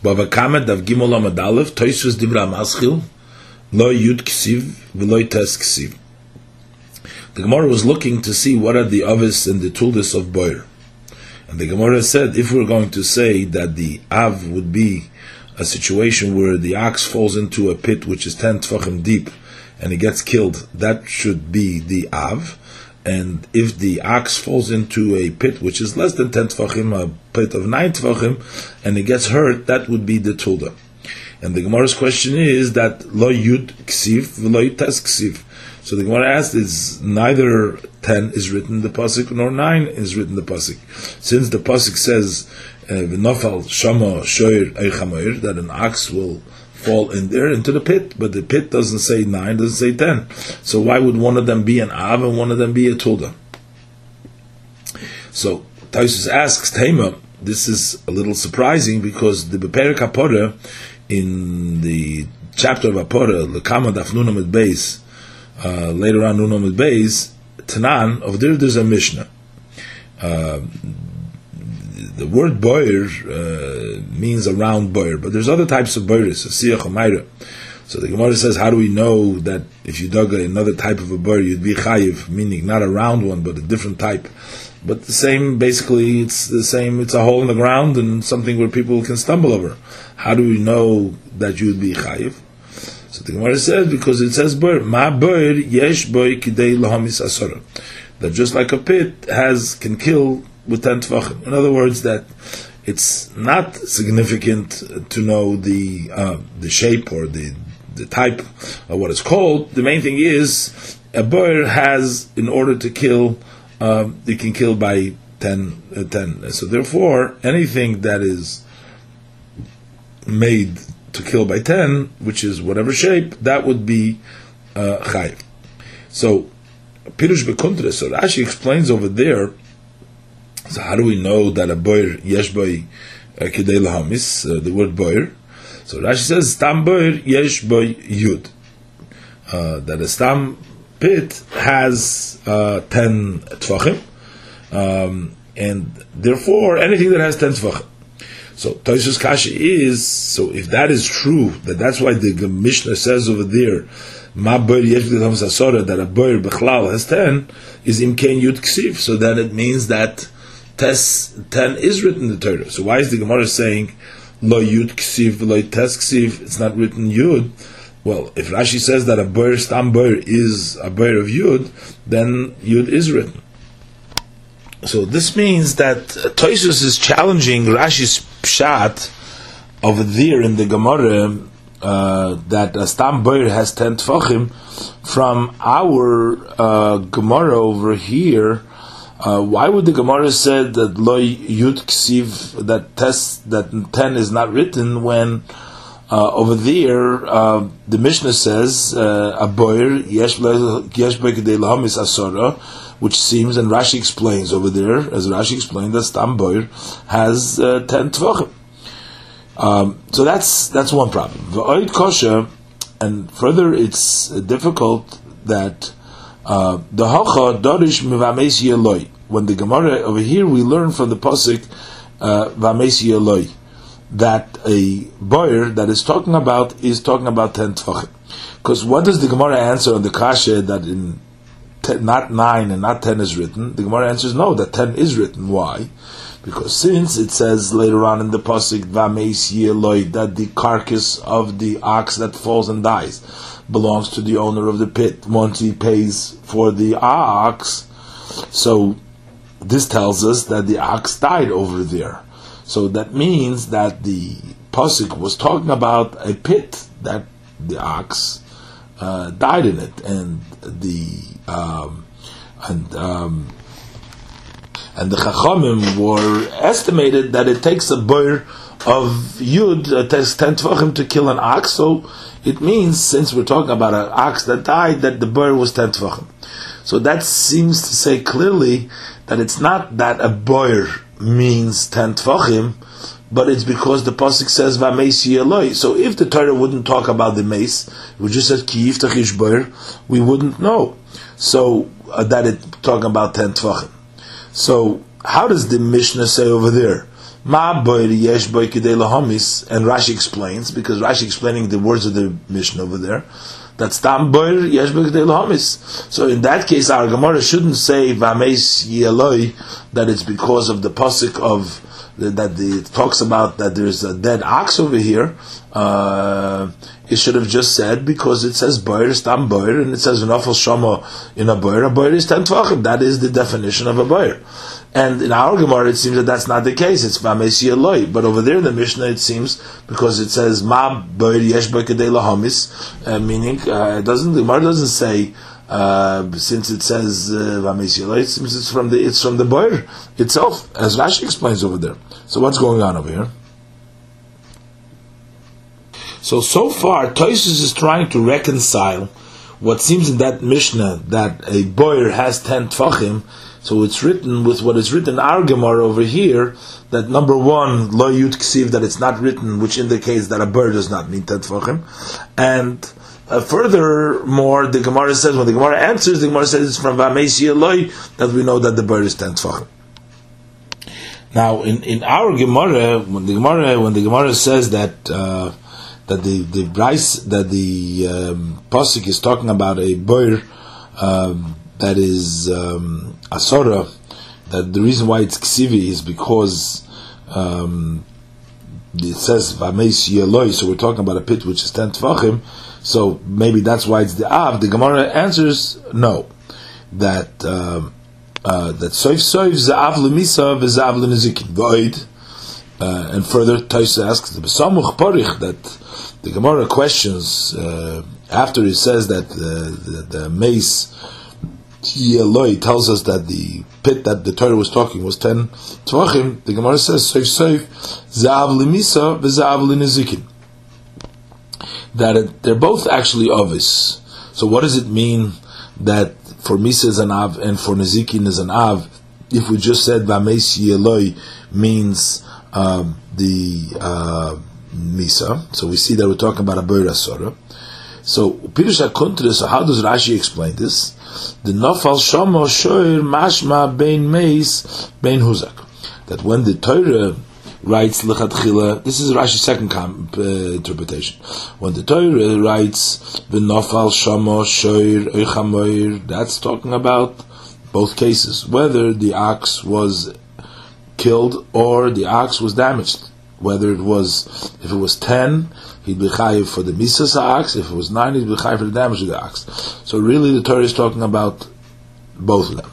Bava Kamet Dav Gimel Amud Aleph Tosfos Dibra Maschil Lo Yud Ksiv V'Lo Tes Ksiv. The Gemara was looking to see what are the avis and the tuldis of boir, and the Gemara said if we're going to say that the av would be a situation where the ox falls into a pit which is 10 tefachim deep and he gets killed, that should be the av. And if the ox falls into a pit which is less than 10 tefachim, a pit of 9 tefachim, and he gets hurt, that would be the tulda. And the Gemara's question is that lo yud ksiv v'lo tes ksiv. So the Gemara asked, is neither 10 is written in the pasuk nor 9 is written in the pasuk. Since the pasuk says v'nofal shama shoir eichamoir, that an ox will fall in there into the pit, but the pit doesn't say 9, doesn't say 10. So why would one of them be an av and one of them be a tulda? So Tosfos asks Tema, this is a little surprising because the Beperek HaPorah, in the chapter of HaPorah, Lekama Daf Nun Amud Beis, later on Nun Amud Beis, Tanan, of there's a Mishnah. The word boir means a round boir, but there's other types of boirs, a siyach, a mayra. So the Gemara says, how do we know that if you dug another type of a boir, you'd be chayiv, meaning not a round one, but a different type. But the same, basically, it's the same, it's a hole in the ground and something where people can stumble over. How do we know that you'd be chayiv? So the Gemara says, because it says boir, ma boir yesh boy kidei lahamis asora. That just like a pit can kill with 10 tefachim. In other words, that it's not significant to know the shape or the type of what it's called. The main thing is a boir has, in order to kill, it can kill by 10. So therefore, anything that is made to kill by 10, which is whatever shape, that would be chayiv. So Pirush Bekuntre, so Rashi explains over there. So how do we know that a boir yesh boy kidei lahamis, the word boir? So Rashi says stam boir yesh boy yud, that a stam pit has 10 tefachim, and therefore anything that has 10 tefachim. So Tosfos Kasha is, so if that is true, that's why the Mishnah says over there, ma boir yesh boy asora, that a boir bechlal has 10, is imkein yud ksiv. So then it means that 10 is written in the Torah. So why is the Gemara saying lo yud ksiv lo tes ksiv? It's not written yud. Well, if Rashi says that a boir stam boir is a boir of yud, then yud is written. So this means that Tosfos is challenging Rashi's pshat over there in the Gemara that a stam boir has 10 tefachim from our Gemara over here. Why would the Gemara say that lo yud ksiv, that 10 is not written, when over there the Mishnah says a boir yesh boy kidei lahamis asora, which seems, and Rashi explains over there, as Rashi explained, that stam boir has 10 tefachim. So that's one problem. V'oid kosher, and further it's difficult that the hacha dorish mivames yeloi. When the Gemara over here, we learn from the pasuk vames yeloi that a boir that is talking about 10 tefachim. Because what does the Gemara answer on the kasha that in not 9 and not 10 is written? The Gemara answers no, that 10 is written. Why? Because since it says later on in the pasuk vames yeloi that the carcass of the ox that falls and dies belongs to the owner of the pit once he pays for the ox, so this tells us that the ox died over there. So that means that the pasuk was talking about a pit that the ox died in it, and the Chachamim were estimated that it takes a boir of yud, it takes 10 tefachim to kill an ox. So it means, since we're talking about an ox that died, that the boir was 10 tefachim. So that seems to say clearly that it's not that a boir means 10 tefachim, but it's because the pasuk says vameis yeloi. So if the Torah wouldn't talk about the mace, it would just said ki yiftach ish boir, we wouldn't know. So that it's talking about 10 tefachim. So how does the Mishnah say over there Ma boir yesh boy kidei lahamis, and Rashi explains, because Rashi explaining the words of the Mishnah over there, that's tam boir yesh boy kidei lahamis. So in that case, our Gemara shouldn't say vameis yeloi, that it's because of the pasuk of that it talks about that there's a dead ox over here. It should have just said, because it says boir is tam boir, and it says v'nafal shama in a boir is 10 tvachim. That is the definition of a boir. And in our Gemara, it seems that that's not the case. It's v'amesi eloi. But over there in the Mishnah, it seems, because it says ma boir yesh boy kedei lahamis, meaning the Gemara doesn't say since it says v'amesi eloi. It seems it's from the boir itself, as Rashi explains over there. So what's going on over here? So far, Tosfos is trying to reconcile what seems in that Mishnah that a boir has 10 tfachim. So it's written with what is written in our Gemara over here, that number one, lo yud ksiv, that it's not written, which indicates that a boir does not mean 10 tfachim. And furthermore, the Gemara says, when the Gemara answers, the Gemara says it's from v'ameisi eloi, that we know that the boir is 10 tfachim. Now, in our Gemara, when the Gemara says that the pasuk is talking about a boir that is asora, that the reason why it's ksivi is because it says vameis yeloi, so we're talking about a pit which is 10 tvachim, so maybe that's why it's the av. The Gemara answers no, that soif za'av lemisa v'za'av lenezikin void. And further, Tosfos asks the besamuch parich, that the Gemara questions after he says that the mace Yeloi tells us that the pit that the Torah was talking was 10 tvachim. The Gemara says soif za'av lemisa v'za'av lenezikin, that they're both actually ovis. So what does it mean that for misa is an av and for nezikin is an av? If we just said vameis Yeloi means the misa, so we see that we're talking about a boir asora. So Pirush HaKontra, so how does Rashi explain this? The nafal shama shoir mashma bein meis bein huzak, that when the Torah writes lechatchila, this is Rashi's second interpretation. When the Torah writes the nafal shama shoir eichamoir, that's talking about both cases, whether the ox was killed or the ox was damaged. Whether if it was 10, he'd be chayiv for the misas ox. If it was 9, he'd be chayiv for the damage of the ox. So really, the Torah is talking about both of them.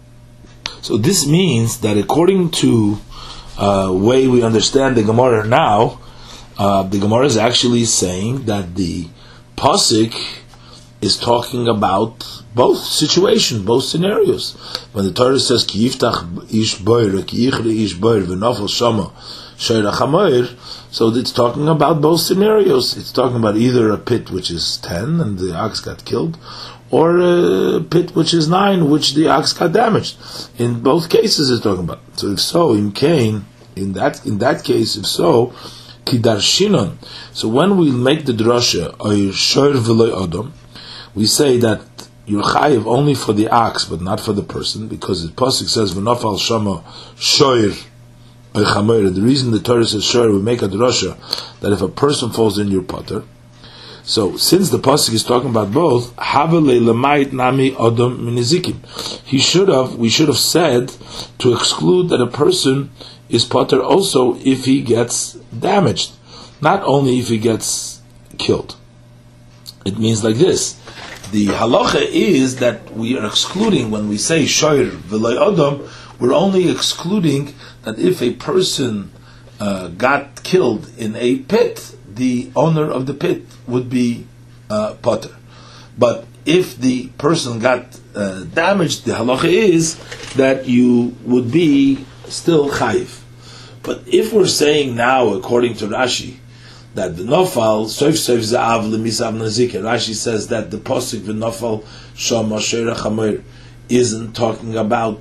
So this means that according to way we understand the Gemara now, the Gemara is actually saying that the pasuk is talking about both situations, both scenarios. When the Torah says ki yiftach ish boir, ki yichri ish boir, v'nafal shama shoir hachamoir, so it's talking about both scenarios. It's talking about either a pit which is 10 and the ox got killed, or a pit which is 9 which the ox got damaged. In both cases, it's talking about. So if so, in Cain, in that case, if so, kidarshinon. So when we make the drasha oir shoir v'loy odom, we say that you're chayiv only for the ox, but not for the person, because the pasuk says v'nafal shama shoir eichamoir. The reason the Torah says shoir, we make a drasha that if a person falls in your potter. So since the pasuk is talking about both, havelei lemait nami odom minizikim, we should have said to exclude that a person is potter also if he gets damaged, not only if he gets killed. It means like this. The halacha is that we are excluding, when we say shoir v'loy odom, we're only excluding that if a person got killed in a pit, the owner of the pit would be potter. But if the person got damaged, the halacha is that you would be still chayiv. But if we're saying now, according to Rashi, that the nofal soif za'av lemisav nazikin, Rashi says that the pasuk v'nofal shama shoir hachamoir isn't talking about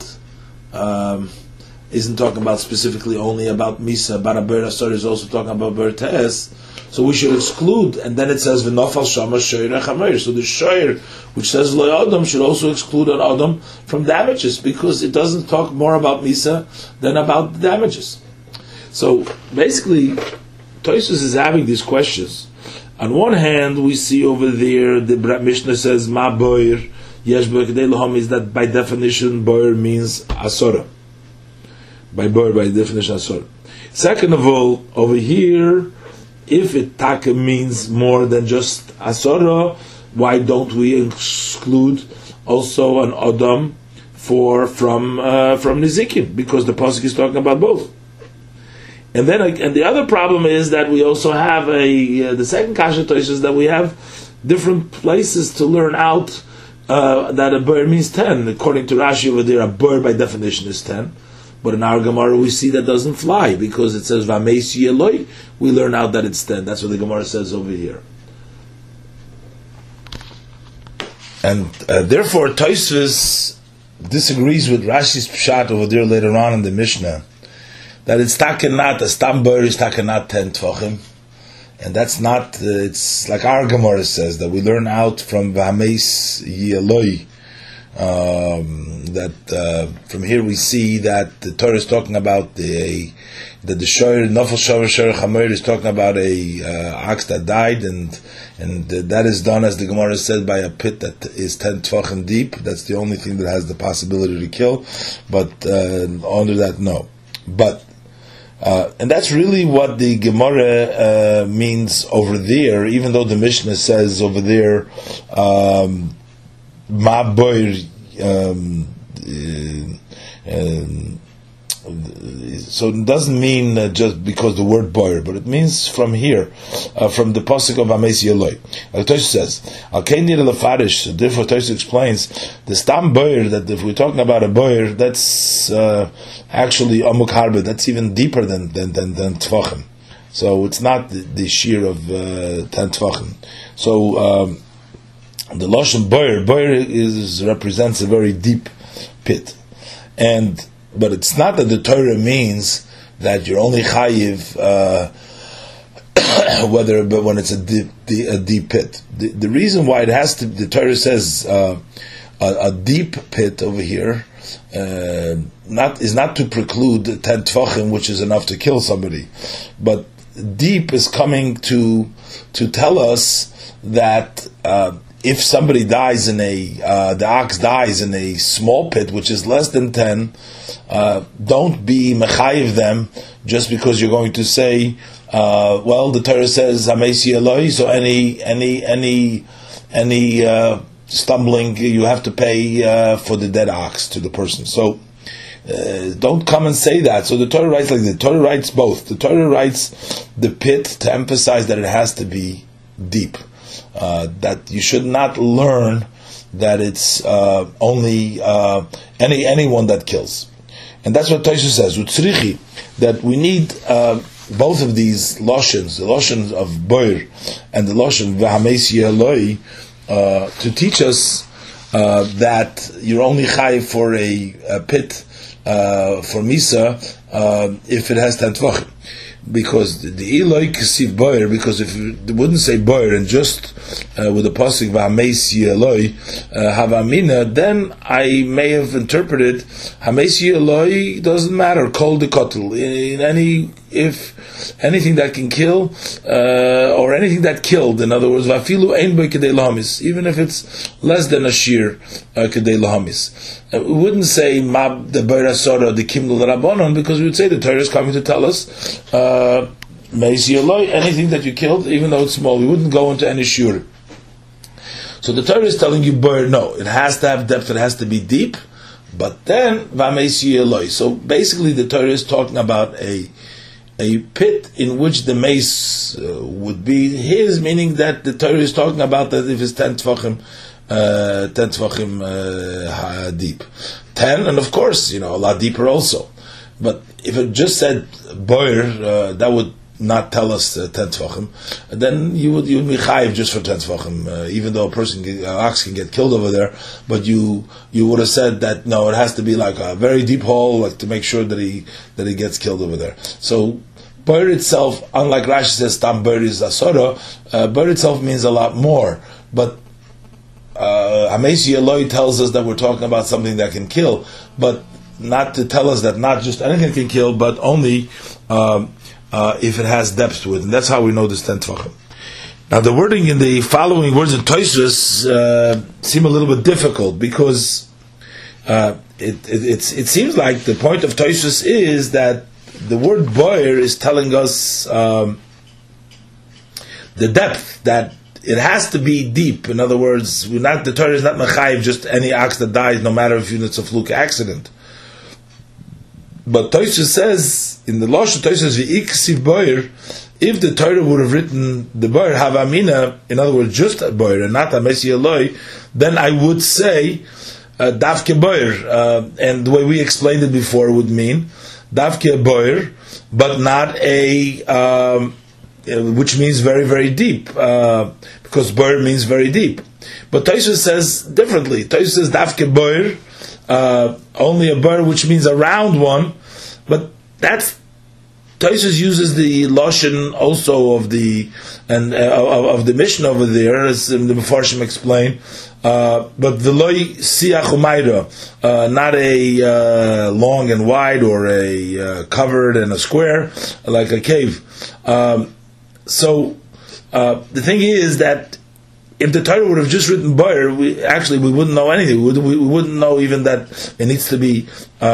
specifically only about misa, but a boir asor is also talking about boir te'es. So we should exclude, and then it says v'nofal shama shoir hachamoir. So the shoir, which says lo adam, should also exclude an adam from damages, because it doesn't talk more about misa than about the damages. So basically, Tosfos is having these questions. On one hand, we see over there the Mishnah says Ma Boir Yesh Bo Kedei Lahamis, that by definition Boir means Asora. By Boir, by definition Asora. Second of all, over here, if it taka means more than just Asora, why don't we exclude also an Adam from Nizikin? Because the pasuk is talking about both. And the other problem is that we also have the second kasha is that we have different places to learn out that a boir means 10. According to Rashi over there, a boir by definition is 10. But in our Gemara we see that doesn't fly, because it says Vameisi Eloi, we learn out that it's 10. That's what the Gemara says over here. And therefore Tosfos disagrees with Rashi's pshat over there later on in the Mishnah, that it's takenat, a stam boir is takenat 10 tvachim, and that's not, it's like our Gemara says, that we learn out from Vameis Yeloi, that from here we see that the Torah is talking about that the shoyer nofel shoyer chamer is talking about a ox that died, and that is done, as the Gemara said, by a pit that is 10 tvachim deep. That's the only thing that has the possibility to kill, but under that, no. But and that's really what the Gemara means over there, even though the Mishnah says over there, Ma boir, so it doesn't mean just because the word boir, but it means from here, from the pasuk of Ames Yeloi. Tosfos says, Al Kainir Lefarish. Therefore, Tosfos explains the stam boir, that if we're talking about a boir, that's actually amuk harbe. That's even deeper than tvachim. So it's not the shear of 10 tvachim. So the lashon boir represents a very deep pit, but it's not that the Torah means that you're only chayiv but when it's a deep pit. The reason why it has to, the Torah says a deep pit over here is not to preclude 10 tvachim, which is enough to kill somebody, but deep is coming to tell us that if somebody dies the ox dies in a small pit, which is less than 10, don't be mechayiv them just because you're going to say, well, the Torah says Hamesi Eloi, so any stumbling you have to pay for the dead ox to the person. So don't come and say that. So the Torah writes like this. The Torah writes both. The Torah writes the pit to emphasize that it has to be deep. That you should not learn that it's only anyone that kills, and that's what Tosfos says. Utzrichi, that we need both of these loshons, the loshon of boir and the loshon v'hameis yeloi, to teach us that you're only chayiv for a pit for misa if it has 10 tvachim. Because the Eloi Kesiv Boir, because if it wouldn't say Boir and just with the pasuk V'Hameis Eloi Havamina, then I may have interpreted Hameis Eloi doesn't matter. Kol de kotel, if anything that can kill or anything that killed, in other words, Vafilu Ein Boi Kedei Lahamis, even if it's less than a shear Kedei Lahamis. We wouldn't say Mab the Boir Asora the Kimdul Rabbanon, because we would say the Torah is coming to tell us anything that you killed, even though it's small. We wouldn't go into any shur. So the Torah is telling you, no, it has to have depth, it has to be deep, but then v'ameisi eloi. So basically the Torah is talking about a pit in which the mace would be his, meaning that the Torah is talking about that if it's 10 tvachim deep. 10, and of course, a lot deeper also. But if it just said boir, that would not tell us 10 tvachim. Then you would be chayiv just for 10 tvachim, even though ox can get killed over there. But you would have said that no, it has to be like a very deep hole, like to make sure that he gets killed over there. So boir itself, unlike Rashi says tam boir is asora, boir itself means a lot more. But Hamesi Eloi tells us that we're talking about something that can kill, but not to tell us that not just anything can kill, but only if it has depth to it, and that's how we know this 10 tvachim. Now, the wording in the following words in Tosfos seem a little bit difficult because it seems like the point of Tosfos is that the word boyer is telling us the depth, that it has to be deep. In other words, the Torah is not mechayiv just any ox that dies, no matter if it's a fluke accident. But Tosfos says in the Lashon, Tosfos v'iksiv boyer. If the Torah would have written the boyer havamina, in other words, just a boyer and not a mesi eloi, then I would say davke boyer, and the way we explained it before would mean davke boyer, but not a which means very, very deep, because boyer means very deep. But Tosfos says differently. Tosfos says davke boyer, only a boyer, which means a round one, but that's Tosfos uses the lashon also of the of the Mishnah over there, as the Mefarshim explain. But the loy siach umayra, not a long and wide, or a covered and a square like a cave. So the thing is that if the Torah would have just written boyer, we wouldn't know anything. We wouldn't know even that it needs to be.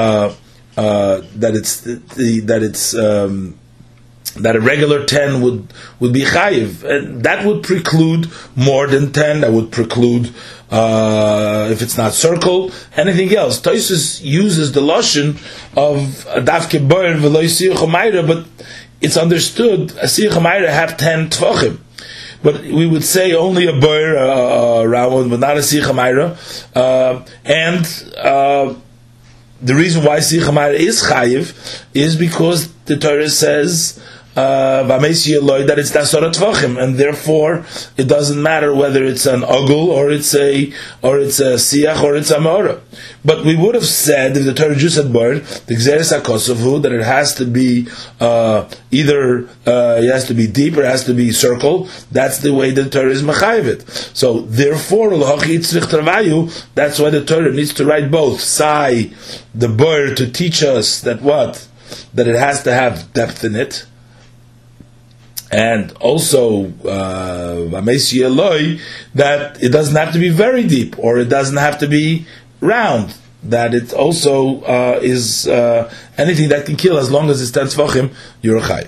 That a regular 10 would be chayiv, and that would preclude more than 10. That would preclude if it's not circle, anything else. Tosfos uses the lashon of davke boyer v'lo siach umayra, but it's understood a siach umayra have 10 tvachim. But we would say only a boyer, round one, but not a siach umayra, and the reason why siach umayra is chayiv is because the Torah says that it's dasara tvachim, and therefore it doesn't matter whether it's an ogul or it's a siach or it's a mora. But we would have said, if the Torah just said boyer, the gzeres hakosovu, that it has to be either it has to be deep or it has to be circle. That's the way the Torah is mechayiv it. So therefore, that's why the Torah needs to write both. Sai, the boyer, to teach us that what? That it has to have depth in it. And also, that it doesn't have to be very deep, or it doesn't have to be round. That it also is anything that can kill, as long as it's 10 tvachim, you're a chayiv.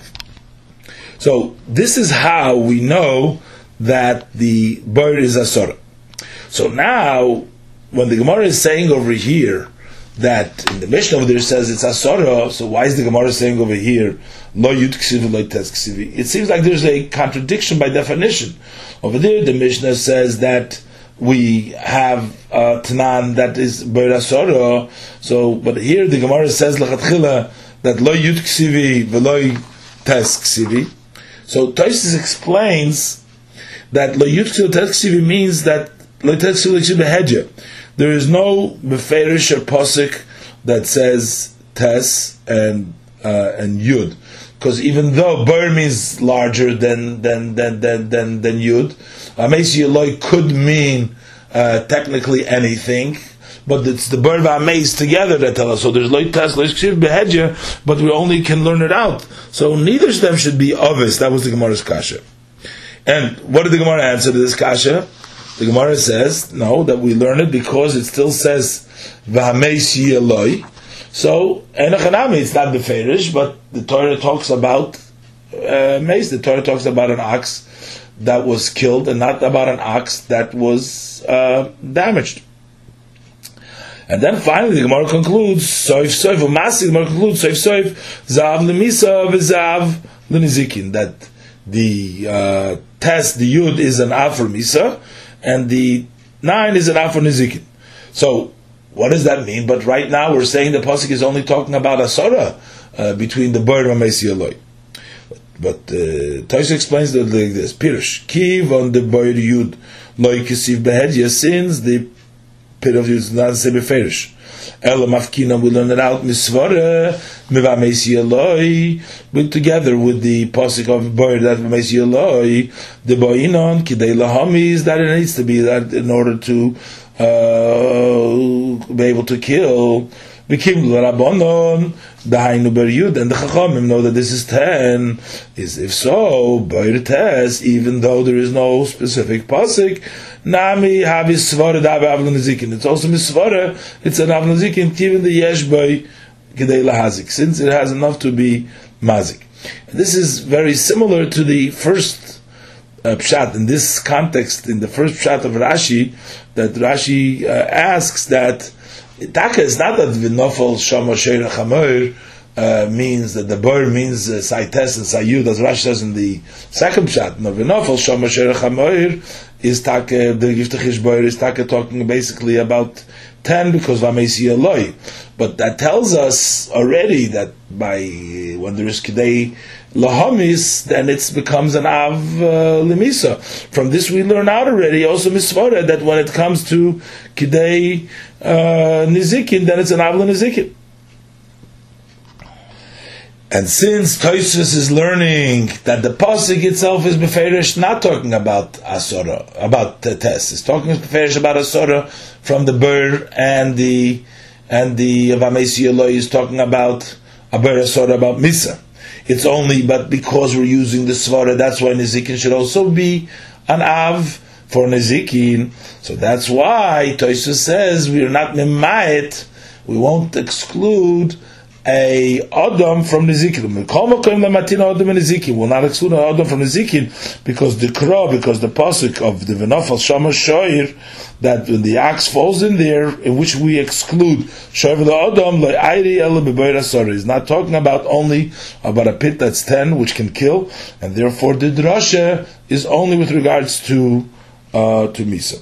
So this is how we know that the boyer is asora. So now, when the Gemara is saying over here that in the Mishnah over there says it's asora, so why is the Gemara saying over here lo yud ksivi lo tes ksivi? It seems like there's a contradiction by definition. Over there, the Mishnah says that we have tanan that is boyer asora. So, but here the Gemara says lachatchila that lo yud ksivi v'lo tes ksivi. So Tosfos explains that lo yud ksivi tes ksivi means that lo tes ksivi behedya. There is no beferish or posik that says tes and yud, because even though boyer means larger than yud, mesi eloi could mean technically anything, but it's the boyer v'ameis together that tell us. So there's loy tes loy ksiv behedya, but we only can learn it out. So neither of them should be obvious. That was the Gemara's kasha. And what did the Gemara answer to this kasha? The Gemara says, no, that we learn it because it still says v'hameis eloi. So, enochanami, it's not the ferish, but the Torah talks about mace. The Torah talks about an ox that was killed, and not about an ox that was damaged. And then finally, the Gemara concludes, soif soif, umasi, the Gemara concludes, soif soif, zav lemisa v'zav lenizikin, that the test, the yud, is an av for misa, and the 9 is an av for nizikin. So, what does that mean? But right now we're saying the pasuk is only talking about asara between the boyer and mesi eloi. But Tosfos explains that like this: Pirush kiv on the boyer yud loy kisiv behedya, since the pit of yud is not the same beferish. Ela mafkina, we learn it out misvara miva mesi eloi, but together with the pasuk of boyer that mesi eloi, the boyinon kidei lahamis, that it needs to be that in order to be able to kill Bikim l'Rabbanon, Dahainu ber Yud, and the Chachamim know that this is 10. Is if so, Boir Tes, even though there is no specific pasuk, Nami Havi Svara Dabe Avla Nezikin. It's also Misvara, it's an Avla Nezikin, even the Yesh Boy Kedei Lahazik, since it has enough to be Mazik. And this is very similar to the first Pshat, in this context, in the first Pshat of Rashi, that Rashi asks that Taka is not that V'nofel Shama Sheira Chamoir means that the Boir means Saites and Sayud, as Rashi says in the second Pshat. No, V'nofel Shama Sheira Chamoir is Taka, the Yiftachish Boir is Taka talking basically about 10 because Vamesi Eloi. But that tells us already that by when there is Kidei Lahamis, then it becomes an Av Lemisa. From this we learn out already, also Misvara, that when it comes to Kidei Nizikin, then it's an Av Nizikin. And since Tosfos is learning that the pasuk itself is beferish, not talking about Asora, about Tes, it's talking beferish about Asora from the Bur and the Vamesi Eloi is talking about a Bur Asora about Misa. It's only, but because we're using the Svara, that's why Nizikin should also be an Av for Nizikin. So that's why Tosfos says we're not Mimayit, we won't exclude a Adam from Nizikin. Will not exclude an Adam from Nizikin because the pasuk of the V'nofel Shama Shoir, that when the axe falls in there, in which we exclude Shoir the Adam, is not talking about only about a pit that's 10, which can kill, and therefore the drasha is only with regards to Misa.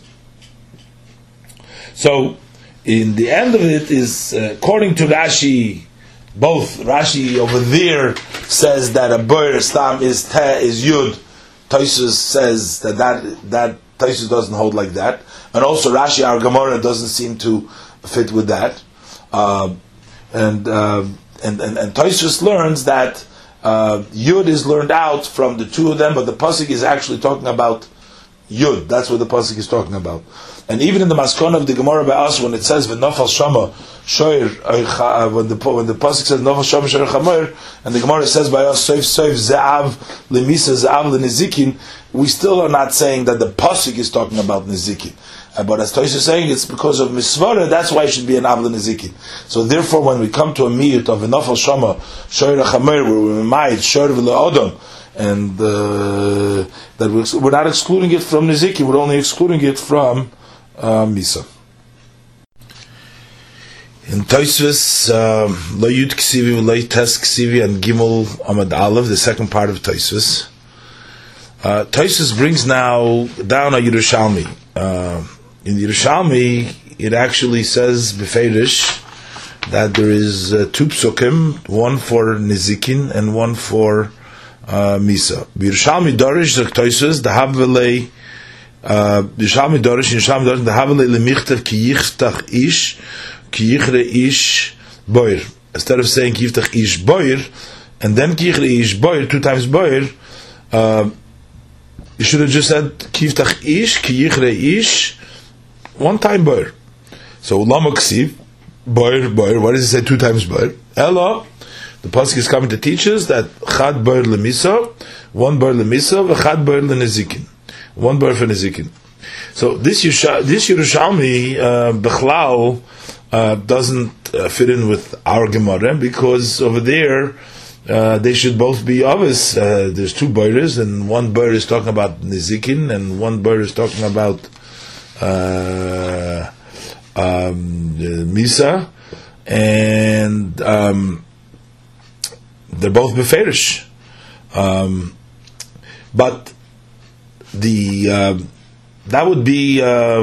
So, in the end of it is, according to Rashi, both Rashi over there says that a Boir Stam is Yud. Tosfos says that Tosfos doesn't hold like that, and also Rashi our Gemara doesn't seem to fit with that. And Tosfos learns that Yud is learned out from the two of them, but the pasuk is actually talking about Yud. That's what the pasuk is talking about. And even in the Maskon of the Gemara by us, when it says V'nofel Shama Shoir, when the pasuk says Nofel Shama Shoir Chamoir, and the Gemara says by us Soif Ze'av Lemisa Ze'av Lenizikin, we still are not saying that the pasuk is talking about Nizikin. But as Tosfos is saying, it's because of Misvara, that's why it should be an Av Lenizikin. So therefore, when we come to a miyut of V'nofel Shama Shoir Chamoir, where we might Shoir V'le'odom, and that we're not excluding it from Nizikin, we're only excluding it from Misa. In Tosfos, Lo Yud Ksivi, Lo Tes Ksivi, and Gimel Amad Aleph, the second part of Tosfos. Tosfos brings now down a Yerushalmi. In Yerushalmi, it actually says beferish that there is two psukim, one for Nizikin and one for Misa. Yerushalmi Dorish Zek Tosfos, the Havvelei Yerushalmi Dorish, the Havvelei Lemichtav Ki Yichtach Ish, Ki Yichre Ish Boir. Instead of saying Ki Yichtach Ish Boir, and then Ki Yichre Ish Boir, two times Boir, you should have just said Ki Yiftach Ish, Ki Yichre Ish, one time Boir. So Lama Ksiv, Boir, Boir, what does it say two times Boir? Ella, the pasuk is coming to teach us that Chad Boir Lemisa, one Boir Lemisa, Chad Boir Lenezikin, one Boir for Nezikin. So this Yerushalmi Bechlal doesn't fit in with our Gemara, because over there they should both be obvious. There's two Boirs, and one Boir is talking about Nezikin, and one Boir is talking about Misa, and they're both beferish. But that would be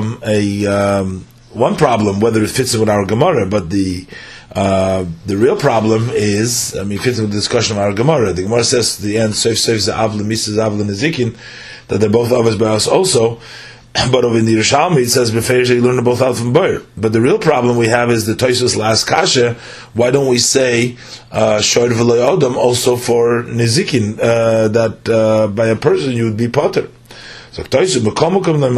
one problem, whether it fits in with our Gemara. But the real problem is, it fits in with the discussion of our Gemara. The Gemara says at the end, Soif Ze'av Lemisa Ze'av Lenezikin, that they're both obvious by us also. But over in the Yerushalmi, it says beferish you learn both out from Boir. But the real problem we have is the Tosfos last kasha. Why don't we say Shoir V'lo Odom also for Nezikin, that by a person you would be potter? So Tosfos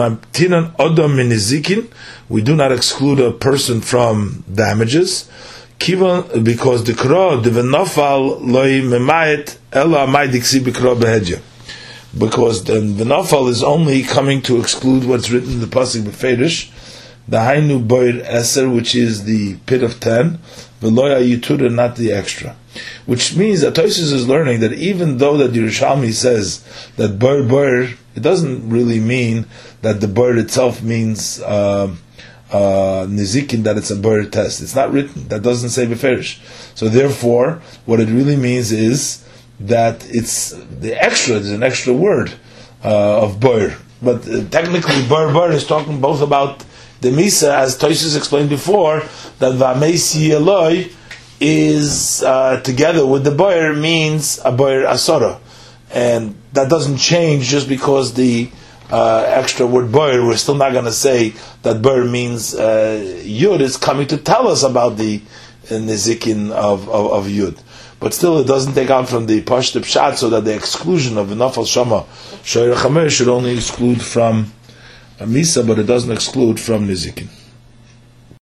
we do not exclude a person from damages. Kivan, because the kro the v'nafal loy memayet ela maydiksi b'kro behedya. Because then the nafal is only coming to exclude what's written in the pasuk b'ferish, the hainu boir eser, which is the pit of 10, v'loya yitura, not the extra. Which means that Tosfos is learning that even though that Yerushalmi says that boir, it doesn't really mean that the boir itself means nizikin, that it's a boir test. It's not written. That doesn't say b'ferish. So therefore, what it really means is that it's the extra, there's an extra word of boir. But technically, boir is talking both about the Misa, as Tosfos explained before, that V'ameisi Eloi is together with the boir means a boir asora. And that doesn't change just because the extra word boir, we're still not going to say that boir means yud. It's coming to tell us about the nizikin of yud. But still, it doesn't take out from the pashut pshat, so that the exclusion of nafal shama shoyer chamer should only exclude from a misa, but it doesn't exclude from nizikin.